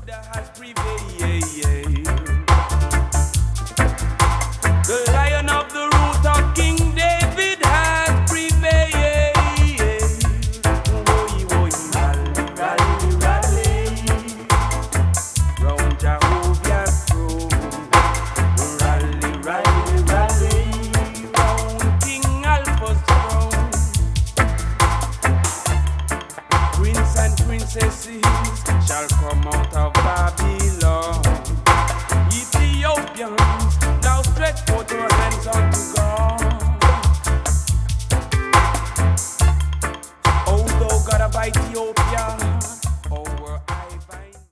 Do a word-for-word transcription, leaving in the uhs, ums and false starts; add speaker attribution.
Speaker 1: Judah has prevailed. The Lion of the root of King David has prevailed. Woy, woy, rally, rally, rally, round Jehovah's throne. Rally, rally, rally, round King Alpha's throne. Prince and princesses shall come out of Babylon. Ethiopians now stretch forth